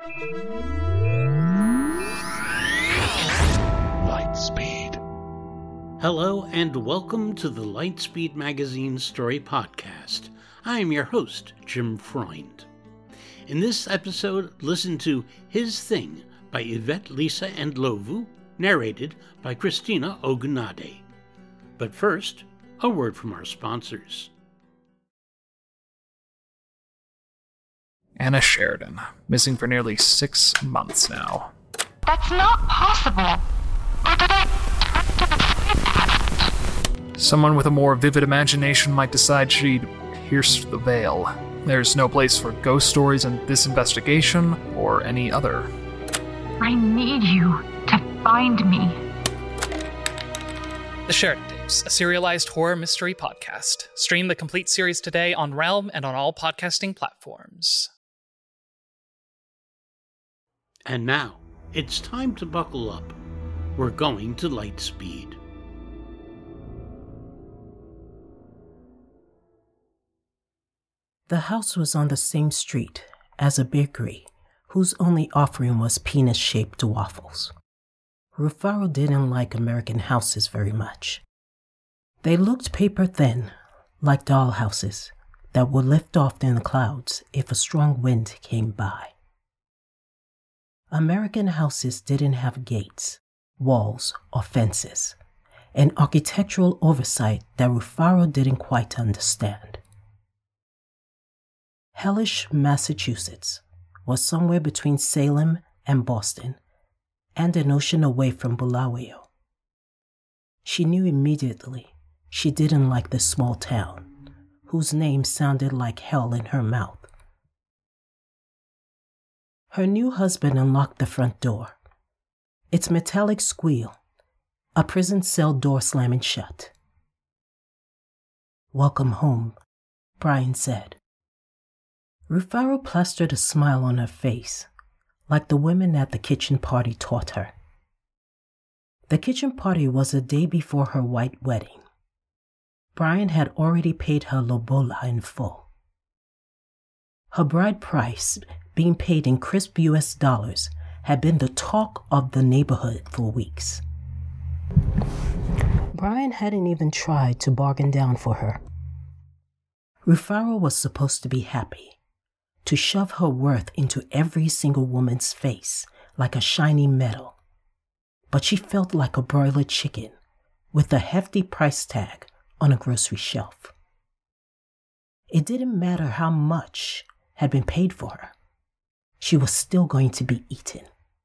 Lightspeed. Hello and welcome to the Lightspeed Magazine Story Podcast. I am your host, Jim Freund. In this episode, listen to His Thing by Yvette, Lisa, and Lovu, narrated by Christina Ogunade. But first, a word from our sponsors. Anna Sheridan, missing for nearly 6 months now. That's not possible. Or did I Someone with a more vivid imagination might decide she'd pierce the veil. There's no place for ghost stories in this investigation or any other. I need you to find me. The Sheridan Tapes, a serialized horror mystery podcast. Stream the complete series today on Realm and on all podcasting platforms. And now, it's time to buckle up. We're going to Lightspeed. The house was on the same street as a bakery whose only offering was penis-shaped waffles. Rufaro didn't like American houses very much. They looked paper-thin, like doll houses that would lift off in the clouds if a strong wind came by. American houses didn't have gates, walls, or fences, an architectural oversight that Rufaro didn't quite understand. Hellish, Massachusetts was somewhere between Salem and Boston, and an ocean away from Bulawayo. She knew immediately she didn't like this small town, whose name sounded like hell in her mouth. Her new husband unlocked the front door. Its metallic squeal, a prison cell door slamming shut. "Welcome home," Brian said. Rufaro plastered a smile on her face, like the women at the kitchen party taught her. The kitchen party was a day before her white wedding. Brian had already paid her lobola in full. Her bride price, being paid in crisp US dollars, had been the talk of the neighborhood for weeks. Brian hadn't even tried to bargain down for her. Rufaro was supposed to be happy, to shove her worth into every single woman's face like a shiny medal. But she felt like a broiler chicken with a hefty price tag on a grocery shelf. It didn't matter how much had been paid for her. She was still going to be eaten.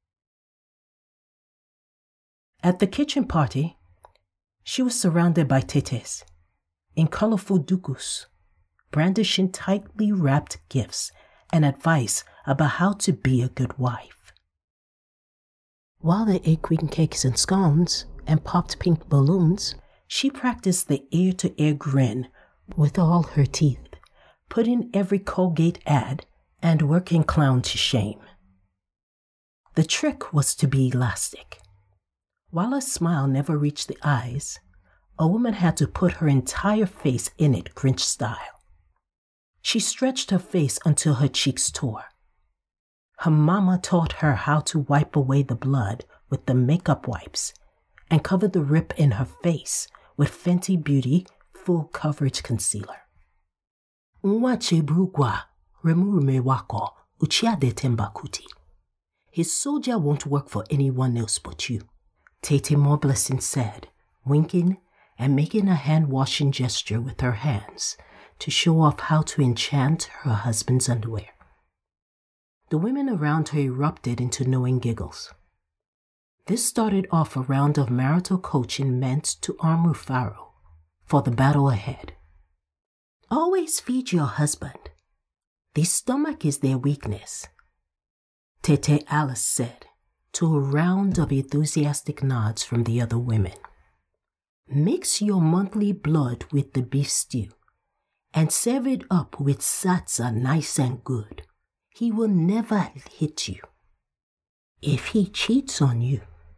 At the kitchen party, she was surrounded by tetes in colorful dukus, brandishing tightly wrapped gifts and advice about how to be a good wife. While they ate queen cakes and scones and popped pink balloons, she practiced the ear-to-ear grin with all her teeth, putting every Colgate ad and working clown to shame. The trick was to be elastic. While a smile never reached the eyes, a woman had to put her entire face in it Grinch style. She stretched her face until her cheeks tore. Her mama taught her how to wipe away the blood with the makeup wipes and cover the rip in her face with Fenty Beauty full coverage concealer. Nwache brugwa remurume wako uchiade tembakuti. His soldier won't work for anyone else but you, Tete Morblesson said, winking and making a hand-washing gesture with her hands to show off how to enchant her husband's underwear. The women around her erupted into knowing giggles. This started off a round of marital coaching meant to arm Rufaro for the battle ahead. Always feed your husband. The stomach is their weakness, Tete Alice said to a round of enthusiastic nods from the other women. Mix your monthly blood with the beef stew and serve it up with satsa nice and good. He will never hit you. If he cheats on you,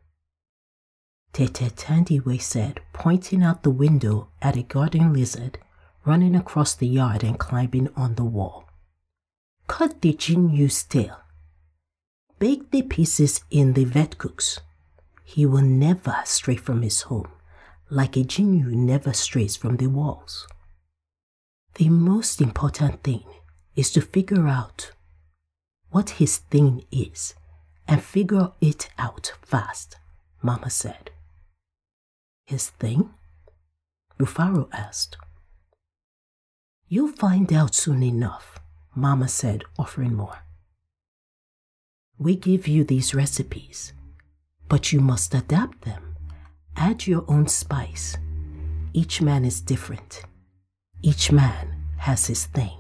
Tete Tandiwe said, pointing out the window at a garden lizard running across the yard and climbing on the wall. Cut the Jinyu's tail. Bake the pieces in the vetcooks. He will never stray from his home, like a Jinyu never strays from the walls. The most important thing is to figure out what his thing is and figure it out fast, Mama said. His thing? Rufaro asked. You'll find out soon enough, Mama said, offering more. We give you these recipes, but you must adapt them. Add your own spice. Each man is different. Each man has his thing.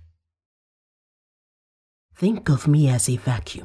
Think of me as a vacuum.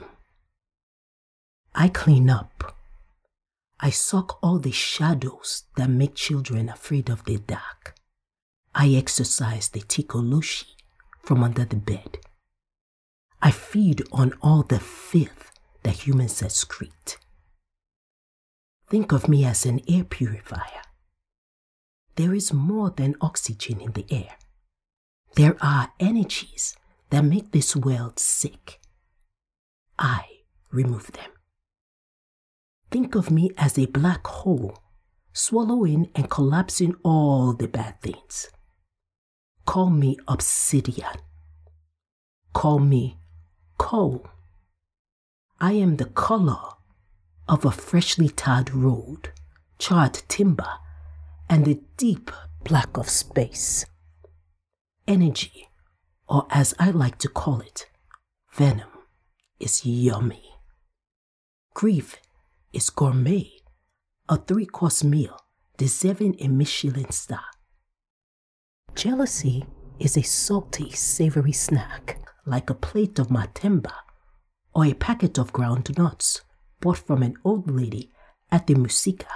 I clean up. I suck all the shadows that make children afraid of the dark. I exorcise the tikoloshi from under the bed. I feed on all the filth that humans excrete. Think of me as an air purifier. There is more than oxygen in the air. There are energies that make this world sick. I remove them. Think of me as a black hole, swallowing and collapsing all the bad things. Call me obsidian. Call me coal. I am the color of a freshly tarred road, charred timber, and the deep black of space. Energy, or as I like to call it, venom, is yummy. Grief is gourmet, a 3-course meal deserving a Michelin star. Jealousy is a salty, savory snack, like a plate of matemba or a packet of ground nuts bought from an old lady at the Musika.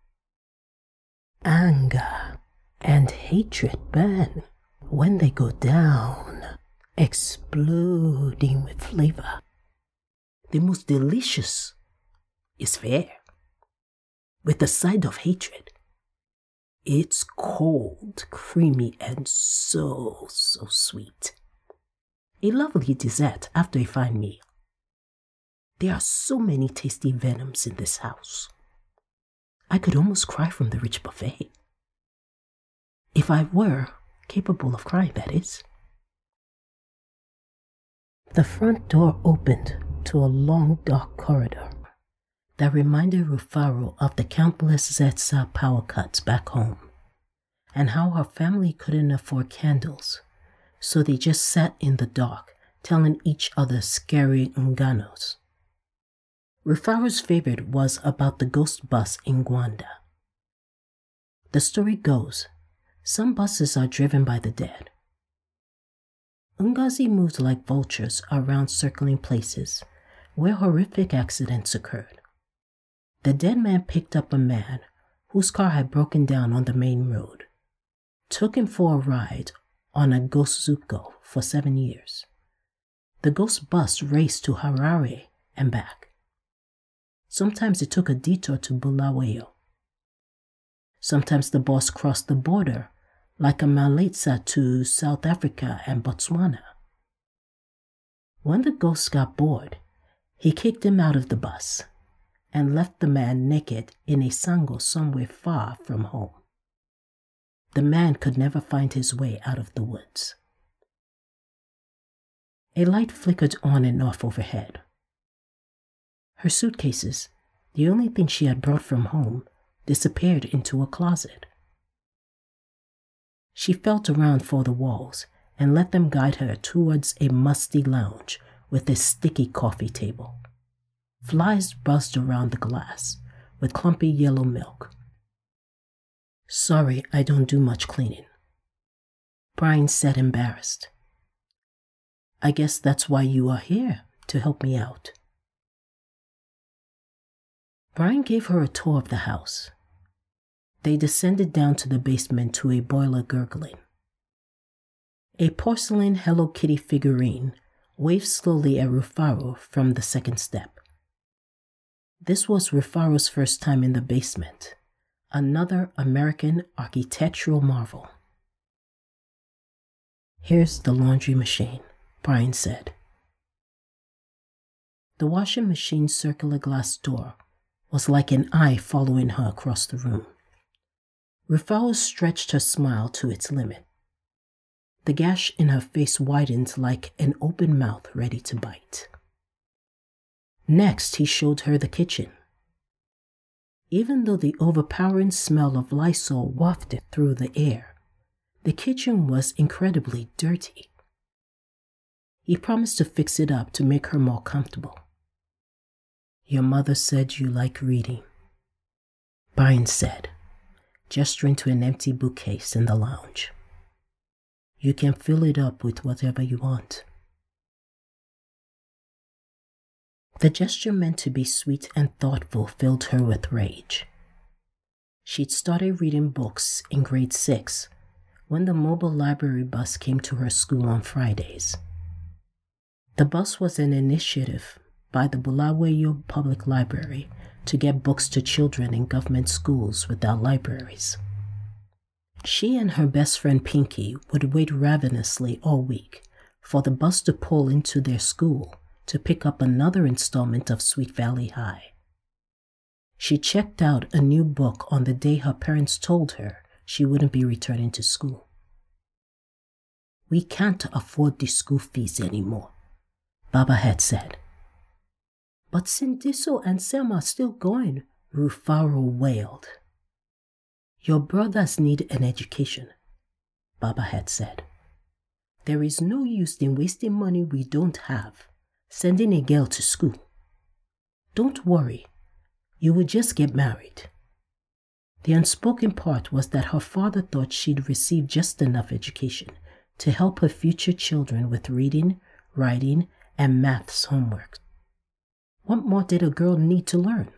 Anger and hatred burn when they go down, exploding with flavor. The most delicious is fair, with a side of hatred. It's cold, creamy, and so sweet. A lovely dessert after a fine meal. There are so many tasty venoms in this house. I could almost cry from the rich buffet. If I were capable of crying, that is. The front door opened to a long, dark corridor that reminded Rufaro of the countless Zetsa power cuts back home, and how her family couldn't afford candles, so they just sat in the dark, telling each other scary unganos. Rufaro's favorite was about the ghost bus in Gwanda. The story goes, some buses are driven by the dead. Ungazi moved like vultures around circling places where horrific accidents occurred. The dead man picked up a man whose car had broken down on the main road, took him for a ride on a ghost Zuko for 7 years. The ghost bus raced to Harare and back. Sometimes it took a detour to Bulawayo. Sometimes the bus crossed the border, like a Maletsa to South Africa and Botswana. When the ghost got bored, he kicked him out of the bus and left the man naked in a sango somewhere far from home. The man could never find his way out of the woods. A light flickered on and off overhead. Her suitcases, the only thing she had brought from home, disappeared into a closet. She felt around for the walls and let them guide her towards a musty lounge with a sticky coffee table. Flies buzzed around the glass with clumpy yellow milk. Sorry, I don't do much cleaning, Brian said, embarrassed. I guess that's why you are here, to help me out. Brian gave her a tour of the house. They descended down to the basement to a boiler gurgling. A porcelain Hello Kitty figurine waved slowly at Rufaro from the second step. This was Rufaro's first time in the basement, another American architectural marvel. Here's the laundry machine, Brian said. The washing machine's circular glass door was like an eye following her across the room. Rufaro stretched her smile to its limit. The gash in her face widened like an open mouth ready to bite. Next, he showed her the kitchen. Even though the overpowering smell of Lysol wafted through the air, the kitchen was incredibly dirty. He promised to fix it up to make her more comfortable. "Your mother said you like reading," Brian said, gesturing to an empty bookcase in the lounge. "You can fill it up with whatever you want." The gesture, meant to be sweet and thoughtful, filled her with rage. She'd started reading books in grade 6 when the mobile library bus came to her school on Fridays. The bus was an initiative by the Bulawayo Public Library to get books to children in government schools without libraries. She and her best friend Pinky would wait ravenously all week for the bus to pull into their school to pick up another installment of Sweet Valley High. She checked out a new book on the day her parents told her she wouldn't be returning to school. "We can't afford the school fees anymore," Baba had said. "But Sindiso and Sam are still going," Rufaro wailed. "Your brothers need an education," Baba had said. "There is no use in wasting money we don't have, sending a girl to school. Don't worry, you will just get married." The unspoken part was that her father thought she'd receive just enough education to help her future children with reading, writing, and maths homework. What more did a girl need to learn?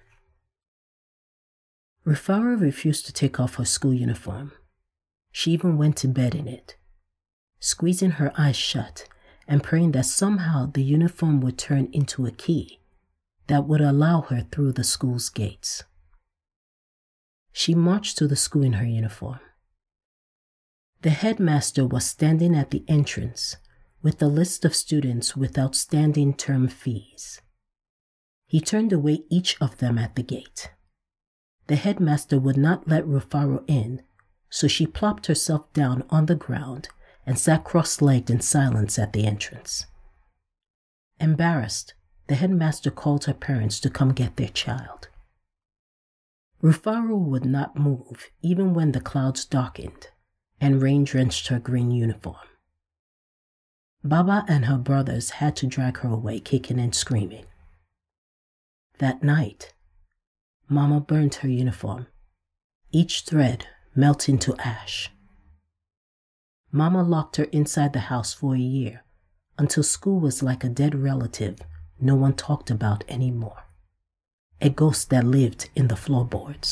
Rufaro refused to take off her school uniform. She even went to bed in it, squeezing her eyes shut and praying that somehow the uniform would turn into a key that would allow her through the school's gates. She marched to the school in her uniform. The headmaster was standing at the entrance with a list of students with outstanding term fees. He turned away each of them at the gate. The headmaster would not let Rufaro in, so she plopped herself down on the ground and sat cross-legged in silence at the entrance. Embarrassed, the headmaster called her parents to come get their child. Rufaro would not move even when the clouds darkened and rain drenched her green uniform. Baba and her brothers had to drag her away, kicking and screaming. That night, Mama burned her uniform, each thread melting to ash. Mama locked her inside the house for a year, until school was like a dead relative no one talked about anymore. A ghost that lived in the floorboards.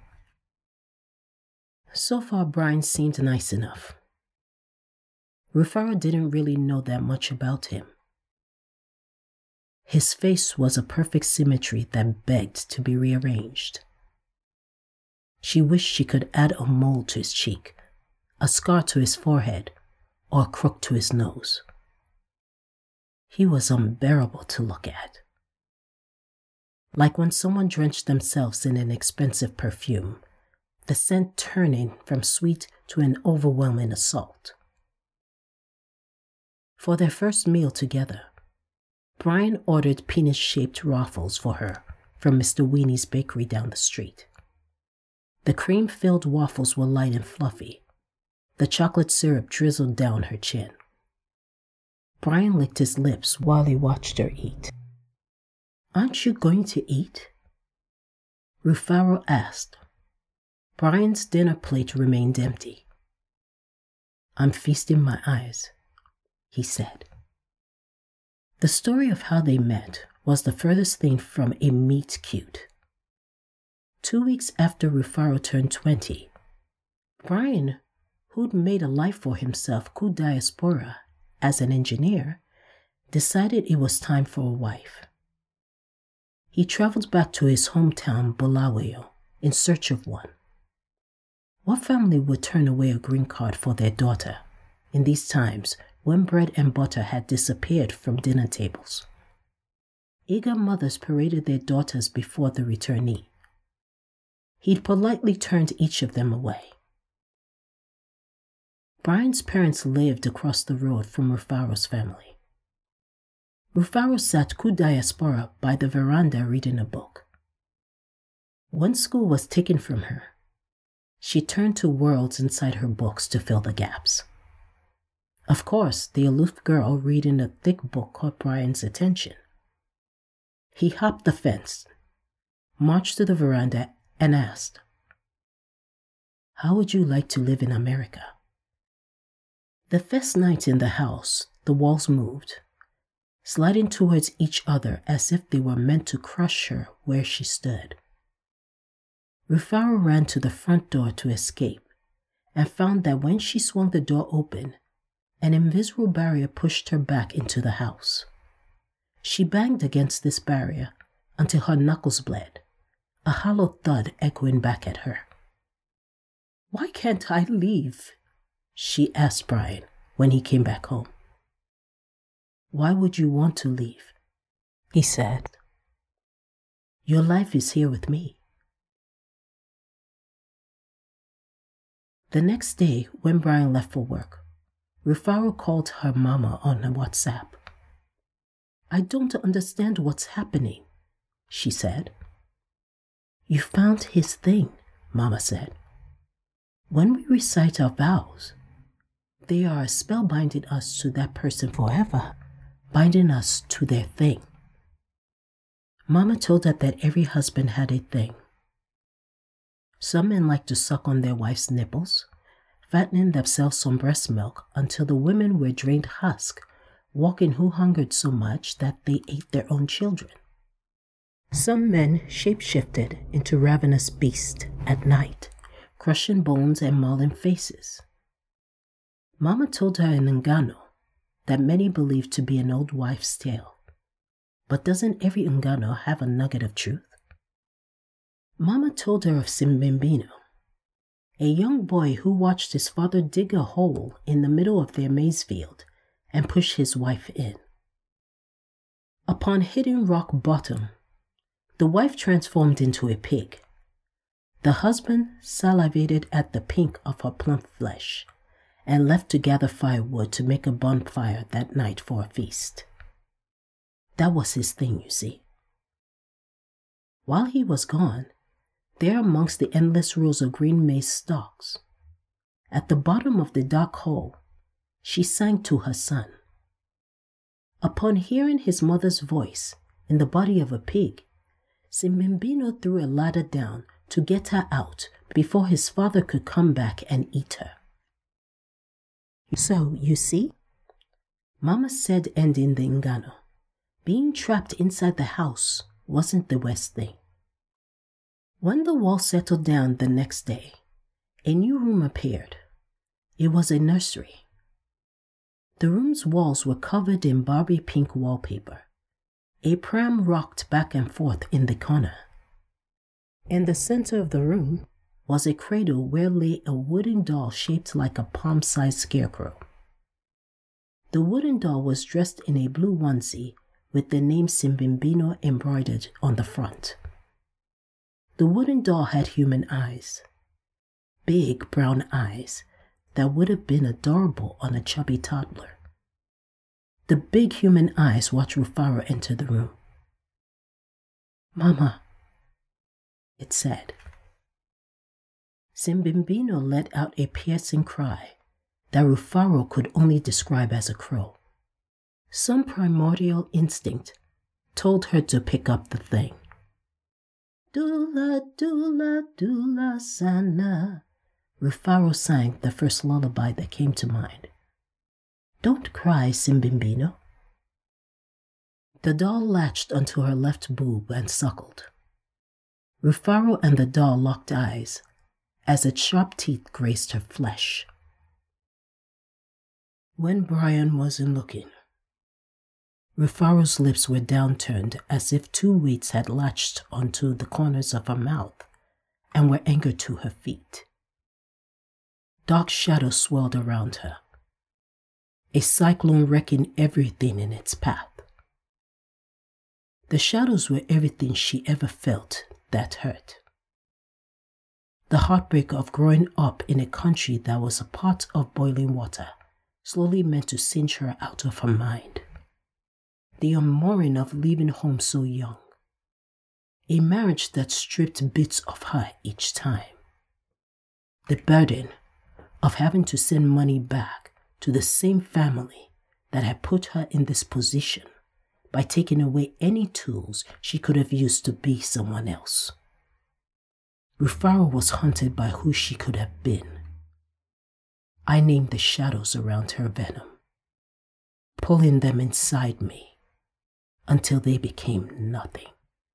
So far, Brian seemed nice enough. Rufaro didn't really know that much about him. His face was a perfect symmetry that begged to be rearranged. She wished she could add a mole to his cheek, a scar to his forehead, or a crook to his nose. He was unbearable to look at. Like when someone drenched themselves in an expensive perfume, the scent turning from sweet to an overwhelming assault. For their first meal together, Brian ordered penis-shaped waffles for her from Mr. Weenie's bakery down the street. The cream-filled waffles were light and fluffy. The chocolate syrup drizzled down her chin. Brian licked his lips while he watched her eat. "Aren't you going to eat?" Rufaro asked. Brian's dinner plate remained empty. "I'm feasting my eyes," he said. The story of how they met was the furthest thing from a meet cute. 2 weeks after Rufaro turned 20, Brian, who'd made a life for himself coup diaspora as an engineer, decided it was time for a wife. He traveled back to his hometown, Bulawayo, in search of one. What family would turn away a green card for their daughter in these times when bread and butter had disappeared from dinner tables? eager mothers paraded their daughters before the returnee. He'd politely turned each of them away. Brian's parents lived across the road from Rufaro's family. Rufaro sat cu diaspora by the veranda reading a book. When school was taken from her, she turned to worlds inside her books to fill the gaps. Of course, the aloof girl reading a thick book caught Brian's attention. He hopped the fence, marched to the veranda, and asked, "How would you like to live in America?" The first night in the house, the walls moved, sliding towards each other as if they were meant to crush her where she stood. Rufaro ran to the front door to escape and found that when she swung the door open, an invisible barrier pushed her back into the house. She banged against this barrier until her knuckles bled, a hollow thud echoing back at her. "Why can't I leave?" she asked Brian when he came back home. "Why would you want to leave?" he said. "Your life is here with me." The next day, when Brian left for work, Rufaro called her mama on WhatsApp. "I don't understand what's happening," she said. "You found his thing," Mama said. "When we recite our vows, they are a spell binding us to that person forever, binding us to their thing." Mama told her that every husband had a thing. Some men like to suck on their wives' nipples, fattening themselves on breast milk until the women were drained husk, walking who hungered so much that they ate their own children. Some men shapeshifted into ravenous beasts at night, crushing bones and mauling faces. Mama told her in Ngano that many believe to be an old wife's tale. But doesn't every Ngano have a nugget of truth? Mama told her of Simbembino, a young boy who watched his father dig a hole in the middle of their maize field and push his wife in. Upon hitting rock bottom, the wife transformed into a pig. The husband salivated at the pink of her plump flesh and left to gather firewood to make a bonfire that night for a feast. That was his thing, you see. While he was gone, there amongst the endless rows of green maize stalks, at the bottom of the dark hole, she sang to her son. Upon hearing his mother's voice in the body of a pig, Simbembino threw a ladder down to get her out before his father could come back and eat her. "So, you see," Mama said, ending the Ngano, being trapped inside the house wasn't the worst thing. When the wall settled down the next day, a new room appeared. It was a nursery. The room's walls were covered in Barbie pink wallpaper. A pram rocked back and forth in the corner. In the center of the room was a cradle where lay a wooden doll shaped like a palm-sized scarecrow. The wooden doll was dressed in a blue onesie with the name Simbembino embroidered on the front. The wooden doll had human eyes, big brown eyes that would have been adorable on a chubby toddler. The big human eyes watched Rufaro enter the room. "Mama," it said. Simbembino let out a piercing cry that Rufaro could only describe as a crow. Some primordial instinct told her to pick up the thing. "Dula, dula, dula sana," Rufaro sang the first lullaby that came to mind. "Don't cry, Simbembino." The doll latched onto her left boob and suckled. Rufaro and the doll locked eyes as its sharp teeth grazed her flesh. When Brian wasn't looking, Rufaro's lips were downturned as if two weights had latched onto the corners of her mouth and were anchored to her feet. Dark shadows swirled around her, a cyclone wrecking everything in its path. The shadows were everything she ever felt that hurt. The heartbreak of growing up in a country that was a pot of boiling water, slowly meant to singe her out of her mind. The unmooring of leaving home so young. A marriage that stripped bits of her each time. The burden of having to send money back to the same family that had put her in this position by taking away any tools she could have used to be someone else. Rufaro was haunted by who she could have been. I named the shadows around her venom, pulling them inside me until they became nothing.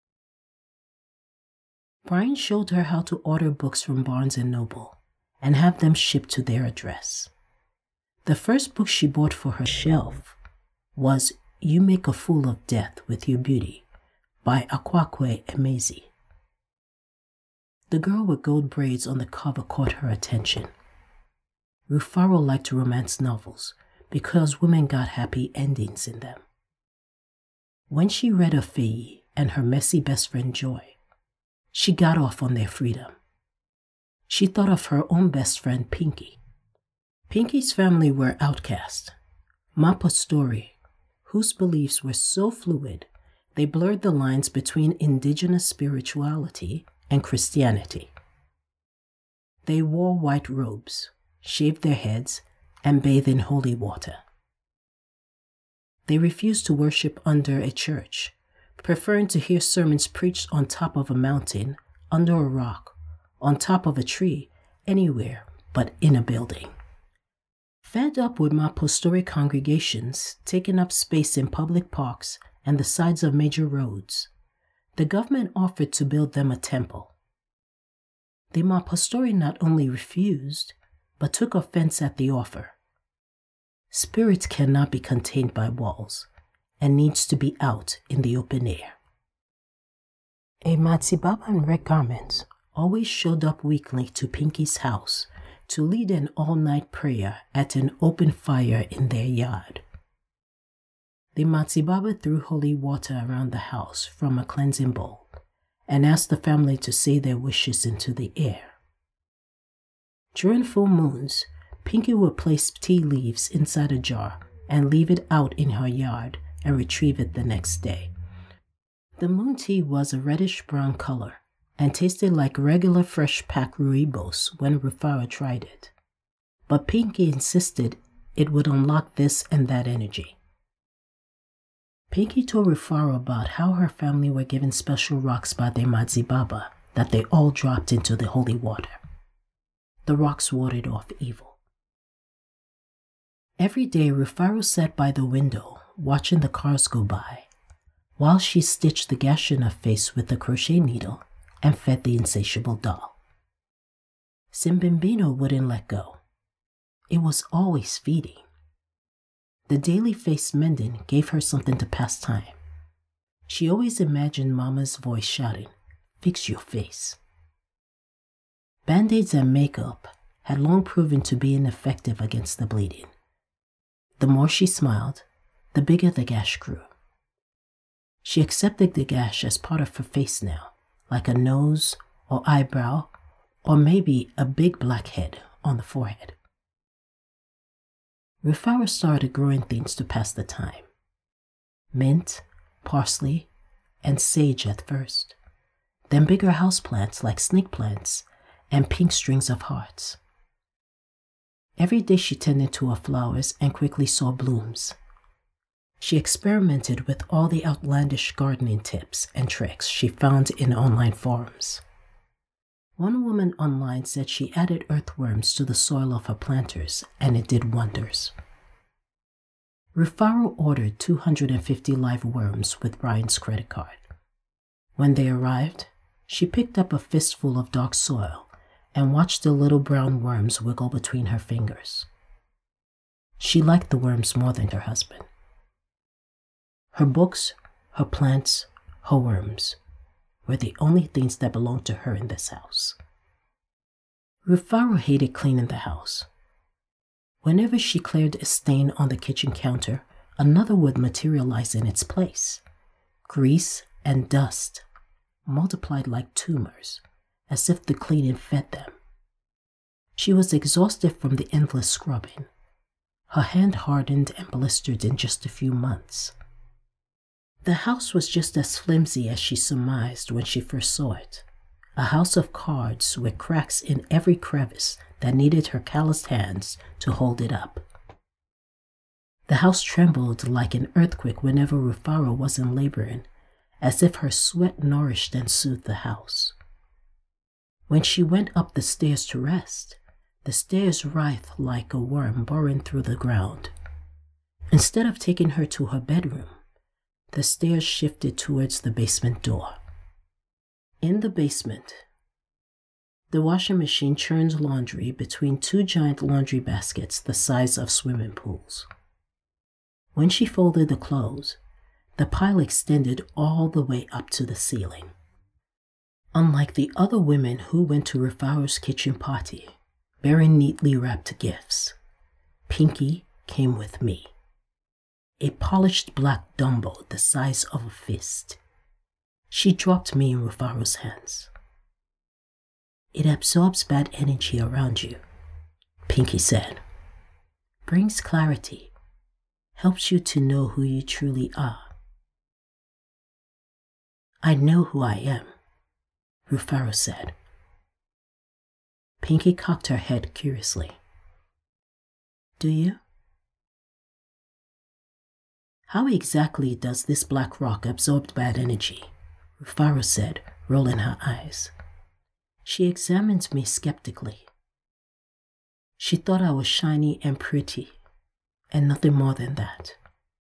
Brian showed her how to order books from Barnes & Noble and have them shipped to their address. The first book she bought for her shelf was You Make a Fool of Death with Your Beauty by Akwaekwe Emezi. The girl with gold braids on the cover caught her attention. Rufaro liked romance novels because women got happy endings in them. When she read of Faye and her messy best friend Joy, she got off on their freedom. She thought of her own best friend Pinky. Pinky's family were outcast. Mapa Story, whose beliefs were so fluid, they blurred the lines between indigenous spirituality and Christianity. They wore white robes, shaved their heads, and bathed in holy water. They refused to worship under a church, preferring to hear sermons preached on top of a mountain, under a rock, on top of a tree, anywhere but in a building. Fed up with Mapostore congregations taking up space in public parks and the sides of major roads, the government offered to build them a temple. The Mapostore not only refused, but took offense at the offer. Spirits cannot be contained by walls and needs to be out in the open air. A Matsibaba in red garments always showed up weekly to Pinky's house to lead an all-night prayer at an open fire in their yard. The Matsibaba threw holy water around the house from a cleansing bowl and asked the family to say their wishes into the air. During full moons, Pinky would place tea leaves inside a jar and leave it out in her yard and retrieve it the next day. The moon tea was a reddish-brown color and tasted like regular fresh-packed rooibos when Rufaro tried it. But Pinky insisted it would unlock this and that energy. Pinky told Rufaro about how her family were given special rocks by their Matsibaba that they all dropped into the holy water. The rocks warded off evil. Every day, Rufaro sat by the window, watching the cars go by, while she stitched the gash in her face with a crochet needle and fed the insatiable doll. Simbimbino wouldn't let go. It was always feeding. The daily face mending gave her something to pass time. She always imagined Mama's voice shouting, "Fix your face." Band-aids and makeup had long proven to be ineffective against the bleeding. The more she smiled, the bigger the gash grew. She accepted the gash as part of her face now, like a nose or eyebrow, or maybe a big black head on the forehead. Rufaro started growing things to pass the time. Mint, parsley, and sage at first, then bigger houseplants like snake plants and pink strings of hearts. Every day she tended to her flowers and quickly saw blooms. She experimented with all the outlandish gardening tips and tricks she found in online forums. One woman online said she added earthworms to the soil of her planters and it did wonders. Rufaro ordered 250 live worms with Brian's credit card. When they arrived, she picked up a fistful of dark soil and watched the little brown worms wiggle between her fingers. She liked the worms more than her husband. Her books, her plants, her worms were the only things that belonged to her in this house. Rufaro hated cleaning the house. Whenever she cleared a stain on the kitchen counter, another would materialize in its place, grease, and dust multiplied like tumors, as if the cleaning fed them. She was exhausted from the endless scrubbing. Her hand hardened and blistered in just a few months. The house was just as flimsy as she surmised when she first saw it. A house of cards with cracks in every crevice that needed her calloused hands to hold it up. The house trembled like an earthquake whenever Rufaro wasn't laboring, as if her sweat nourished and soothed the house. When she went up the stairs to rest, the stairs writhed like a worm burrowing through the ground. Instead of taking her to her bedroom, the stairs shifted towards the basement door. In the basement, the washing machine churned laundry between two giant laundry baskets the size of swimming pools. When she folded the clothes, the pile extended all the way up to the ceiling. Unlike the other women who went to Rufaro's kitchen party, bearing neatly wrapped gifts, Pinky came with me. A polished black Dumbo the size of a fist. She dropped me in Rufaro's hands. "It absorbs bad energy around you," Pinky said. "Brings clarity, helps you to know who you truly are." "I know who I am," Rufaro said. Pinky cocked her head curiously. "Do you?" "How exactly does this black rock absorb bad energy?" Rufaro said, rolling her eyes. She examined me skeptically. She thought I was shiny and pretty, and nothing more than that.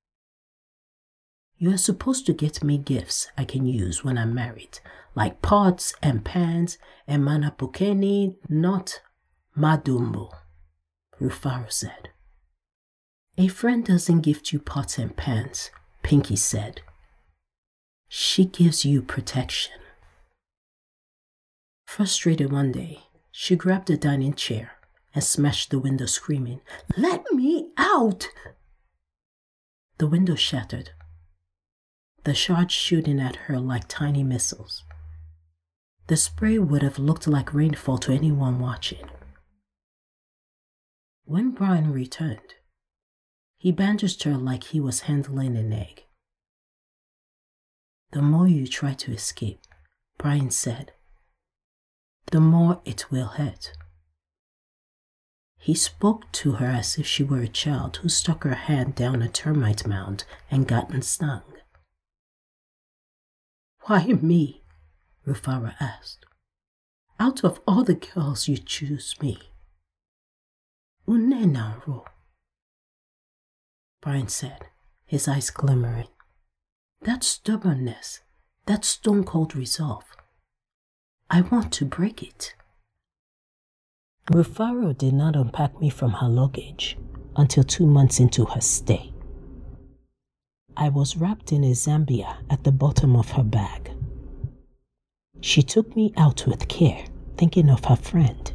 "You are supposed to get me gifts I can use when I'm married, like pots and pans and manapukeni, not madumbo," Rufaro said. "A friend doesn't gift you pots and pans," Pinky said. "She gives you protection." Frustrated one day, she grabbed a dining chair and smashed the window, screaming, "Let me out!" The window shattered, the shards shooting at her like tiny missiles. The spray would have looked like rainfall to anyone watching. When Brian returned, he bandaged her like he was handling an egg. "The more you try to escape," Brian said, "the more it will hurt." He spoke to her as if she were a child who stuck her hand down a termite mound and gotten stung. "Why me?" Rufaro asked. "Out of all the girls, you choose me." "Unenaro," Brian said, his eyes glimmering. "That stubbornness, that stone-cold resolve. I want to break it." Rufaro did not unpack me from her luggage until 2 months into her stay. I was wrapped in a Zambia at the bottom of her bag. She took me out with care, thinking of her friend.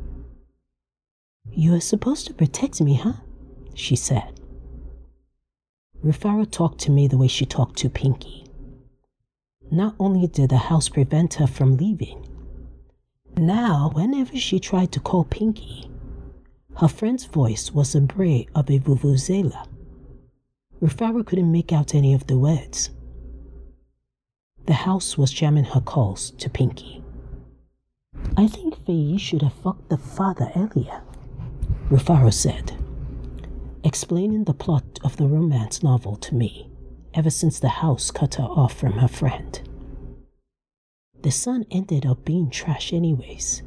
"You are supposed to protect me, huh?" she said. Rufaro talked to me the way she talked to Pinky. Not only did the house prevent her from leaving, now whenever she tried to call Pinky, her friend's voice was the bray of a vuvuzela. Rufaro couldn't make out any of the words. The house was jamming her calls to Pinky. "I think Faye should have fucked the father earlier," Rufaro said, explaining the plot of the romance novel to me ever since the house cut her off from her friend. The son ended up being trash anyways.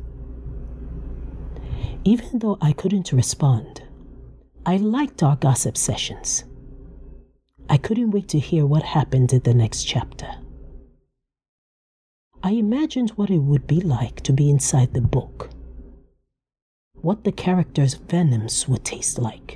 Even though I couldn't respond, I liked our gossip sessions. I couldn't wait to hear what happened in the next chapter. I imagined what it would be like to be inside the book, what the characters' venoms would taste like.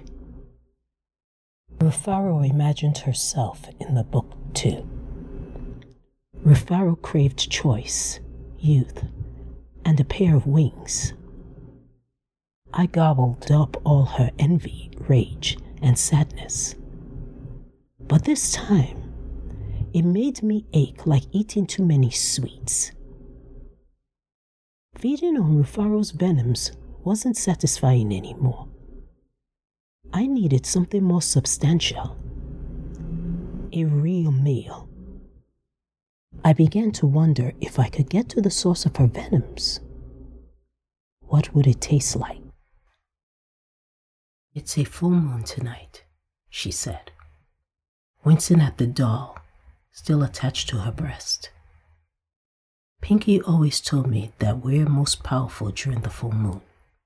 Rufaro imagined herself in the book too. Rufaro craved choice, youth, and a pair of wings. I gobbled up all her envy, rage, and sadness. But this time, It made me ache like eating too many sweets. Feeding on Rufaro's venoms wasn't satisfying anymore. I needed something more substantial. A real meal. I began to wonder if I could get to the source of her venoms. What would it taste like? "It's a full moon tonight," she said, wincing at the doll still attached to her breast. Pinky always told me that we're most powerful during the full moon.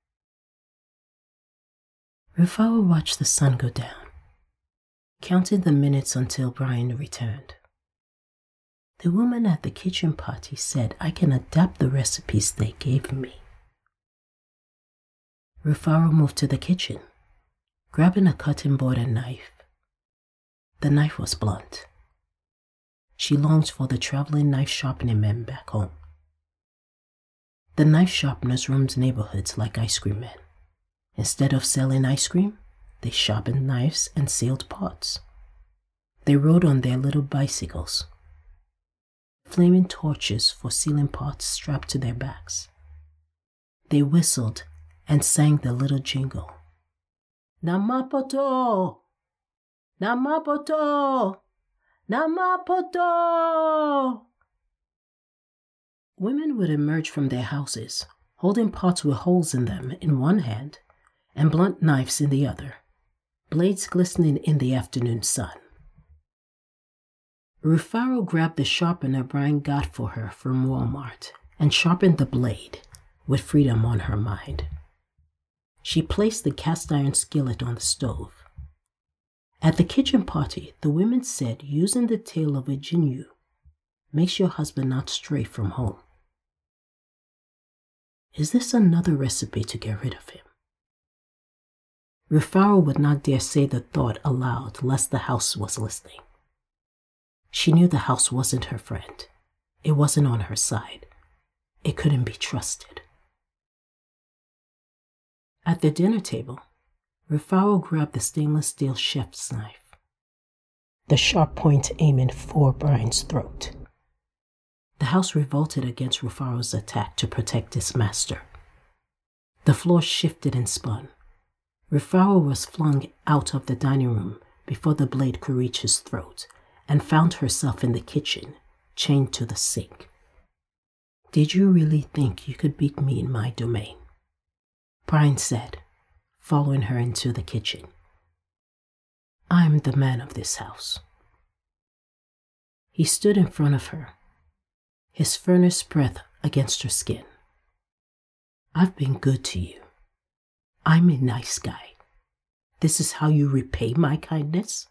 Rufaro watched the sun go down, counted the minutes until Brian returned. The woman at the kitchen party said I can adapt the recipes they gave me. Rufaro moved to the kitchen, grabbing a cutting board and knife. The knife was blunt. She longed for the traveling knife sharpening men back home. The knife sharpeners roamed neighborhoods like ice cream men. Instead of selling ice cream, they sharpened knives and sealed pots. They rode on their little bicycles, flaming torches for sealing pots strapped to their backs. They whistled and sang the little jingle. Namapoto! Namapoto! Namapoto! Women would emerge from their houses, holding pots with holes in them in one hand and blunt knives in the other, blades glistening in the afternoon sun. Rufaro grabbed the sharpener Brian got for her from Walmart and sharpened the blade, with freedom on her mind. She placed the cast iron skillet on the stove. At the kitchen party, the women said using the tail of a Jinyu makes your husband not stray from home. Is this another recipe to get rid of him? Rufaro would not dare say the thought aloud lest the house was listening. She knew the house wasn't her friend. It wasn't on her side. It couldn't be trusted. At the dinner table, Rufaro grabbed the stainless steel chef's knife, the sharp point aiming for Brian's throat. The house revolted against Rufaro's attack to protect its master. The floor shifted and spun. Rufaro was flung out of the dining room before the blade could reach his throat, and found herself in the kitchen, chained to the sink. "Did you really think you could beat me in my domain?" Brian said, following her into the kitchen. "I'm the man of this house." He stood in front of her, his furnace breath against her skin. "I've been good to you. I'm a nice guy. This is how you repay my kindness?"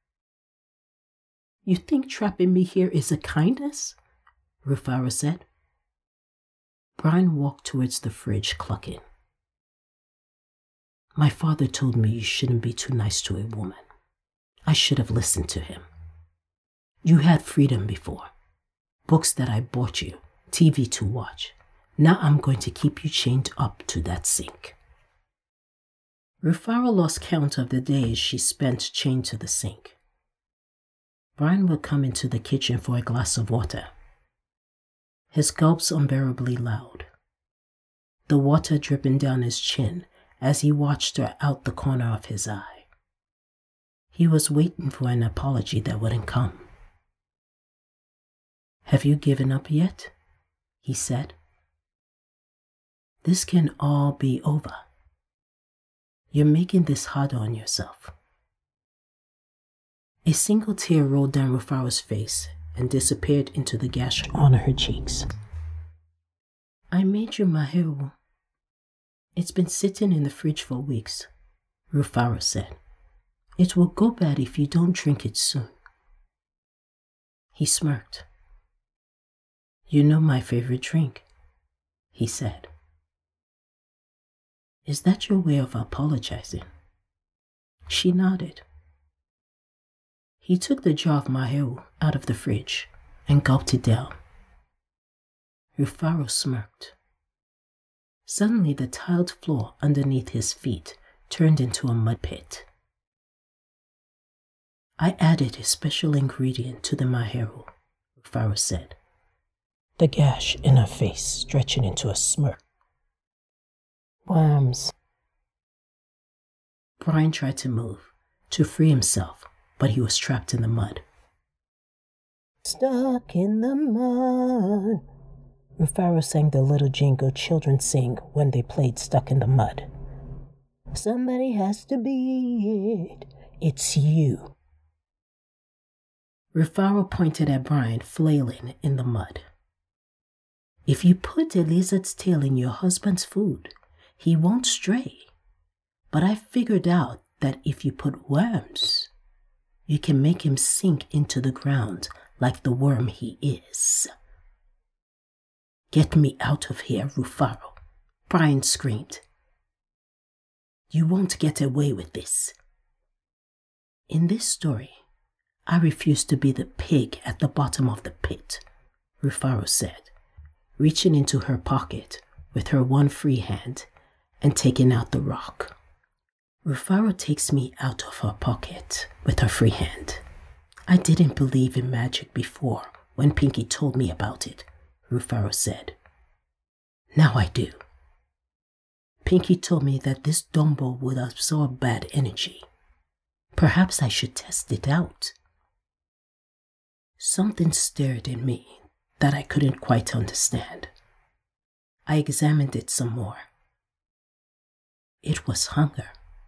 "You think trapping me here is a kindness?" Rufaro said. Brian walked towards the fridge, clucking. "My father told me you shouldn't be too nice to a woman. I should have listened to him. You had freedom before. Books that I bought you, TV to watch. Now I'm going to keep you chained up to that sink." Rufaro lost count of the days she spent chained to the sink. Brian would come into the kitchen for a glass of water, his gulps unbearably loud, the water dripping down his chin as he watched her out the corner of his eye. He was waiting for an apology that wouldn't come. "Have you given up yet?" he said. "This can all be over. You're making this harder on yourself." A single tear rolled down Rufaro's face and disappeared into the gash on her cheeks. "I made you mahewu. It's been sitting in the fridge for weeks," Rufaro said. "It will go bad if you don't drink it soon." He smirked. "You know my favorite drink," he said. "Is that your way of apologizing?" She nodded. He took the jar of mahewu out of the fridge and gulped it down. Rufaro smirked. Suddenly the tiled floor underneath his feet turned into a mud pit. I added a special ingredient to the maheru, Rufaro said, the gash in her face stretching into a smirk. Worms. Brian tried to move, to free himself, but he was trapped in the mud. Stuck in the mud. Rufaro sang the little jingle children sing when they played Stuck in the Mud. Somebody has to be it. It's you. Rufaro pointed at Brian, flailing in the mud. If you put a lizard's tail in your husband's food, he won't stray. But I figured out that if you put worms, you can make him sink into the ground like the worm he is. Get me out of here, Rufaro, Brian screamed. You won't get away with this. In this story, I refuse to be the pig at the bottom of the pit, Rufaro said, reaching into her pocket with her one free hand and taking out the rock. Rufaro takes me out of her pocket with her free hand. I didn't believe in magic before when Pinky told me about it, Rufaro said. Now I do. Pinky told me that this Dumbo would absorb bad energy. Perhaps I should test it out. Something stirred in me that I couldn't quite understand. I examined it some more. It was hunger.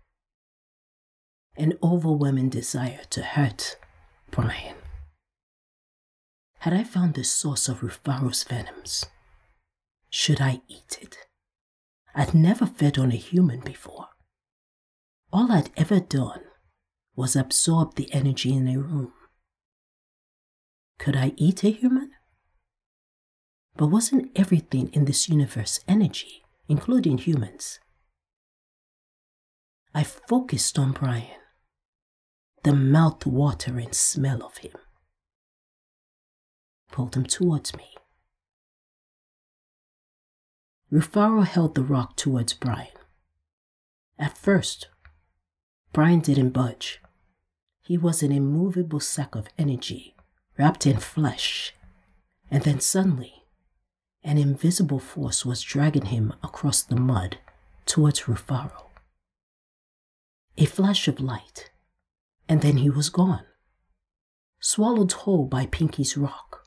An overwhelming desire to hurt Brian. Had I found the source of Rufaro's venoms? Should I eat it? I'd never fed on a human before. All I'd ever done was absorb the energy in a room. Could I eat a human? But wasn't everything in this universe energy, including humans? I focused on Brian, the mouth-watering smell of him. Pulled him towards me. Rufaro held the rock towards Brian. At first, Brian didn't budge. He was an immovable sack of energy wrapped in flesh, and then suddenly, an invisible force was dragging him across the mud towards Rufaro. A flash of light, and then he was gone, swallowed whole by Pinky's rock.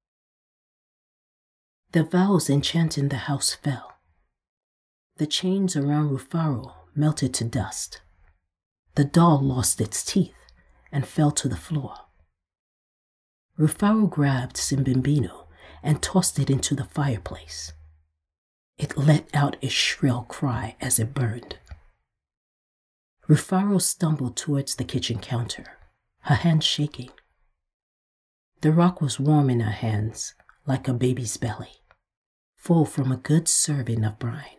The vows enchanting the house fell. The chains around Rufaro melted to dust. The doll lost its teeth and fell to the floor. Rufaro grabbed Simbimbino and tossed it into the fireplace. It let out a shrill cry as it burned. Rufaro stumbled towards the kitchen counter, her hands shaking. The rock was warm in her hands, like a baby's belly, full from a good serving of brine.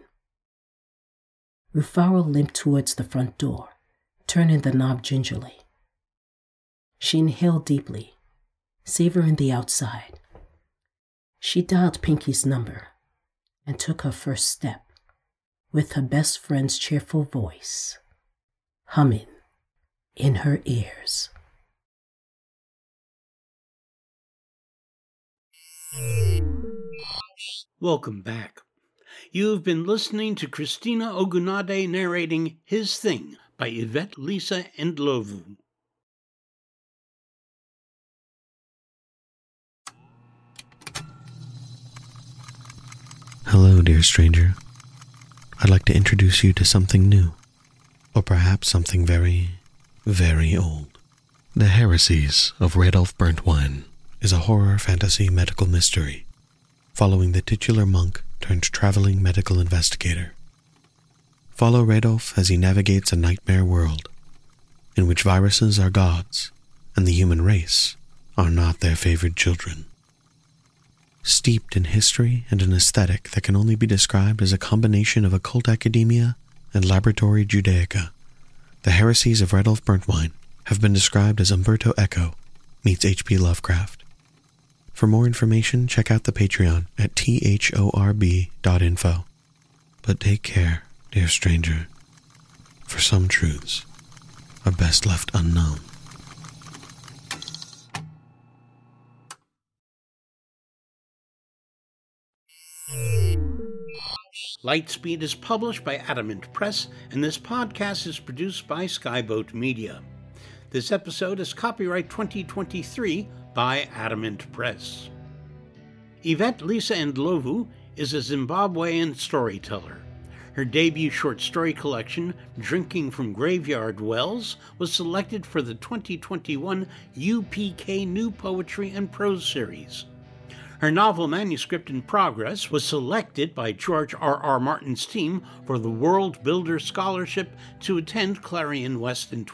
Rufaro limped towards the front door, turning the knob gingerly. She inhaled deeply, savoring the outside. She dialed Pinky's number and took her first step, with her best friend's cheerful voice humming in her ears. Welcome back. You've been listening to Christina Ogunade narrating His Thing by Yvette Lisa Ndlovu. Hello, dear stranger. I'd like to introduce you to something new, or perhaps something very, very old. The Heresies of Radolf Burntwine is a horror fantasy medical mystery following the titular monk turned traveling medical investigator. Follow Radolf as he navigates a nightmare world in which viruses are gods and the human race are not their favored children. Steeped in history and an aesthetic that can only be described as a combination of occult academia and laboratory Judaica, the Heresies of Radolf Burntwine have been described as Umberto Eco meets H.P. Lovecraft. For more information, check out the Patreon at thorb.info. But take care, dear stranger, for some truths are best left unknown. Lightspeed is published by Adamant Press, and this podcast is produced by Skyboat Media. This episode is copyright 2023 by Adamant Press. Yvette Lisa Ndlovu is a Zimbabwean storyteller. Her debut short story collection, Drinking from Graveyard Wells, was selected for the 2021 UPK New Poetry and Prose Series. Her novel Manuscript in Progress was selected by George R.R. Martin's team for the World Builder Scholarship to attend Clarion West in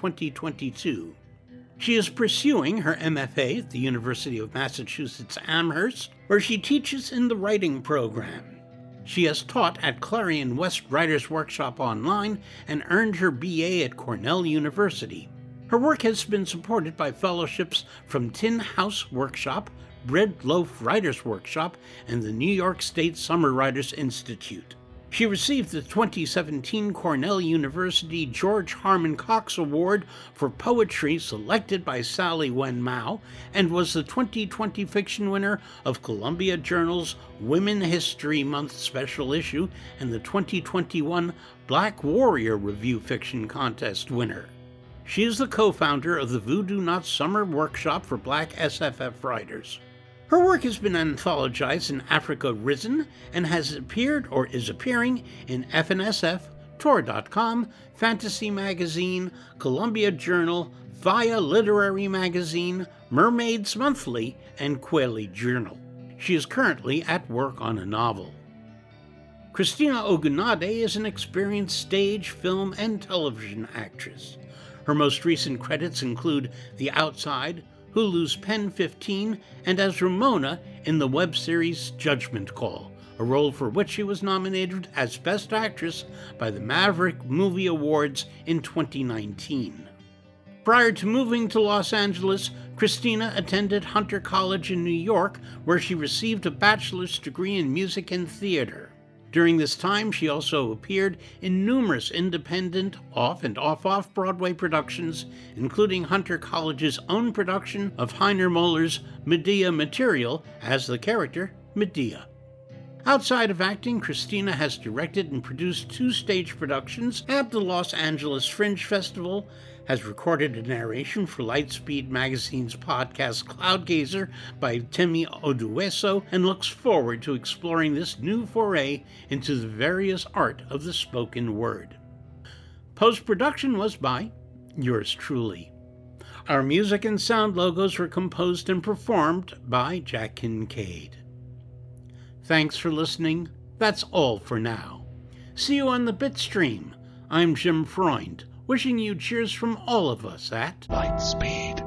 2022. She is pursuing her MFA at the University of Massachusetts Amherst, where she teaches in the writing program. She has taught at Clarion West Writers' Workshop Online and earned her BA at Cornell University. Her work has been supported by fellowships from Tin House Workshop, Bread Loaf Writers' Workshop, and the New York State Summer Writers Institute. She received the 2017 Cornell University George Harmon Cox Award for Poetry selected by Sally Wen Mao, and was the 2020 fiction winner of Columbia Journal's Women History Month special issue and the 2021 Black Warrior Review Fiction Contest winner. She is the co-founder of the Voodoo Knot Summer Workshop for Black SFF writers. Her work has been anthologized in Africa Risen and has appeared or is appearing in FNSF, Tor.com, Fantasy Magazine, Columbia Journal, Via Literary Magazine, Mermaids Monthly, and Kweli Journal. She is currently at work on a novel. Christina Ogunade is an experienced stage, film, and television actress. Her most recent credits include The Outside, Hulu's Pen 15, and as Ramona in the web series Judgment Call, a role for which she was nominated as Best Actress by the Maverick Movie Awards in 2019. Prior to moving to Los Angeles, Christina attended Hunter College in New York, where she received a bachelor's degree in music and theater. During this time, she also appeared in numerous independent off- and off-Broadway productions, including Hunter College's own production of Heiner Moller's Medea Material as the character Medea. Outside of acting, Christina has directed and produced 2 stage productions at the Los Angeles Fringe Festival, has recorded a narration for Lightspeed Magazine's podcast Cloudgazer by Temi Odueso, and looks forward to exploring this new foray into the various art of the spoken word. Post-production was by yours truly. Our music and sound logos were composed and performed by Jack Kincaid. Thanks for listening. That's all for now. See you on the Bitstream. I'm Jim Freund, wishing you cheers from all of us at Lightspeed.